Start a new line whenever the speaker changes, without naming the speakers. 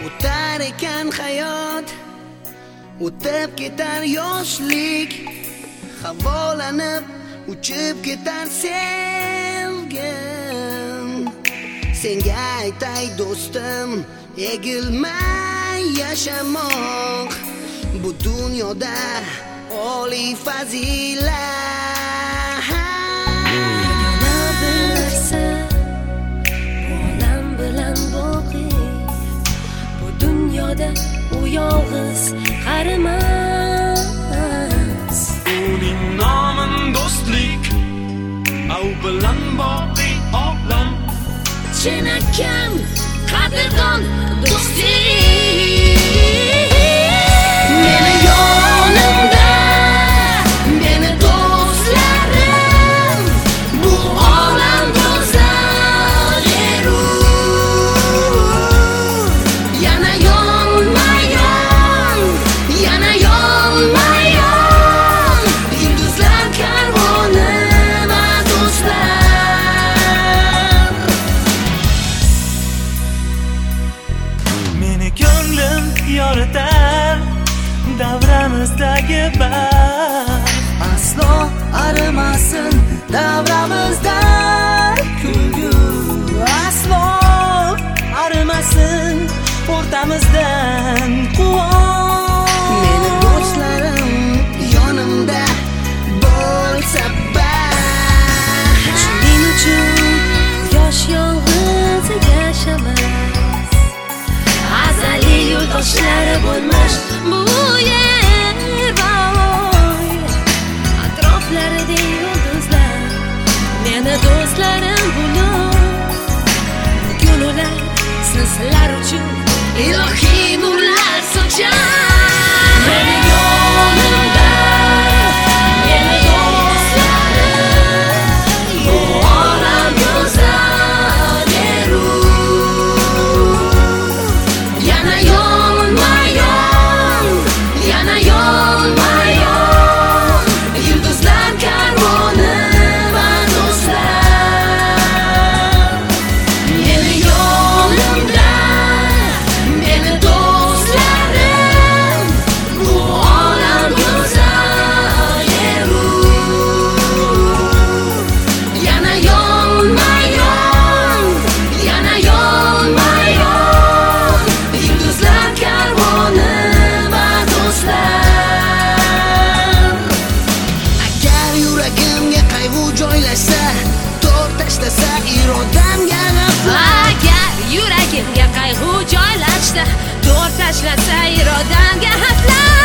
o'tar ekan hayot, o'tib ketar yoshlik, havolanib uchib ketar sevgim. Senga aytay do'stim, egilmay yashamoq bu dunyoda oliy fazilat.
Yana bilsa bu olam bilan boqiy, bu dunyoda u yolg'iz qarimas.
Uning nomin do'stlik, u bilan boqiy olam.
Chinakam qadrdon do'sting.
Meni yonimda, meni do'stlarim, bu olam go'zal erur. Yana yonma-yon, yana yonma-yon, yulduzlar karvoni va do'stlar.
Meni ko'nglim yoritar davramizdagi baxt.
Aslo arimasin davramizda kulgu,
Aslo arimasin o'rtamizdan quvonch.
meni do'stlarim yonimda bo'lsa baxt.
Shuning uchun yosh yolg'iz yashamas, azaliy yo'ldoshlari bo'lmas bu yer voy. Atroflarida yulduzlar, meni do'stlarim bular. Bugun ular sizlar uchun ilohiy nurlar sochar. Meni yonimda, meni do'stlarim, bu olam go'zal erur.
Yana yonma-yon, yana yonma-yon, yulduzlar karvoni va do'stlar. Meni yonimda, meni do'stlarim, bu olam go'zal erur. Yana yonma-yon, yana yonma-yon, yulduzlar karvoni va do'stlar. Agar yuragimga qayg'u joylashsa, to'r tashlasa irodamga g'aflat.
Agar yuragimga qayg'u joylashsa, to'r tashlasa irodamga xatlar.